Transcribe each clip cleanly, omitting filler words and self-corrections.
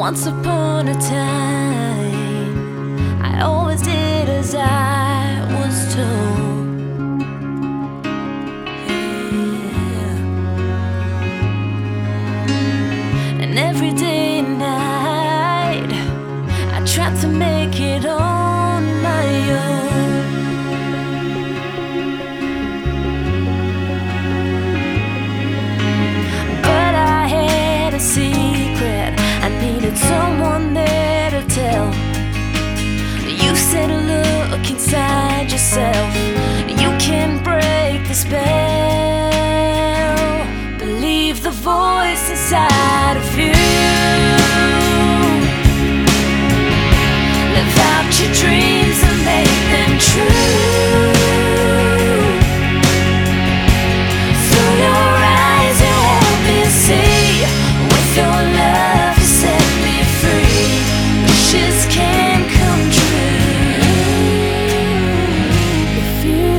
Once upon a time, I always did as I was told. Yeah. And every day and night, I tried to make it on my own. But I had a secret, I needed someone there to tell. You said look inside yourself, you can break the spell. Believe the voice inside of you. Live out your dreams and make them true. Through your eyes you help me see. With your love you set me free. Wishes can come true if you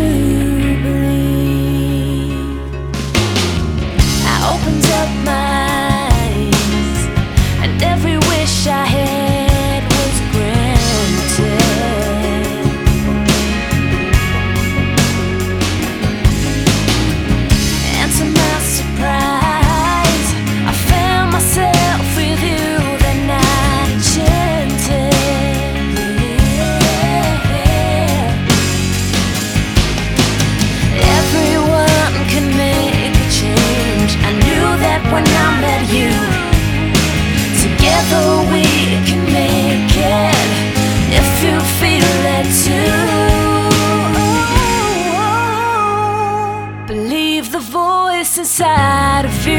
believe. I opened up my eyes, and every wish I had was granted. And to my surprise, I found myself with you that night, enchanted. Everyone can make a change. I knew that when I met you. Together we can make it, if you feel it too. Believe the voice inside of you.